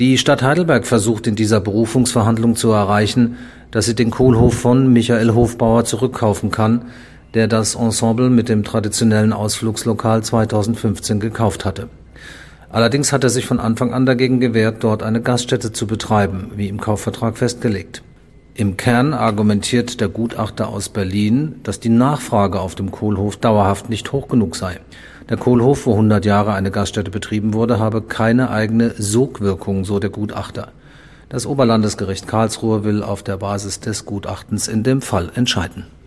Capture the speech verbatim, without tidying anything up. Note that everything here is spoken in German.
Die Stadt Heidelberg versucht in dieser Berufungsverhandlung zu erreichen, dass sie den Kohlhof von Michael Hofbauer zurückkaufen kann, der das Ensemble mit dem traditionellen Ausflugslokal zweitausendfünfzehn gekauft hatte. Allerdings hat er sich von Anfang an dagegen gewehrt, dort eine Gaststätte zu betreiben, wie im Kaufvertrag festgelegt. Im Kern argumentiert der Gutachter aus Berlin, dass die Nachfrage auf dem Kohlhof dauerhaft nicht hoch genug sei. Der Kohlhof, wo hundert Jahre eine Gaststätte betrieben wurde, habe keine eigene Sogwirkung, so der Gutachter. Das Oberlandesgericht Karlsruhe will auf der Basis des Gutachtens in dem Fall entscheiden.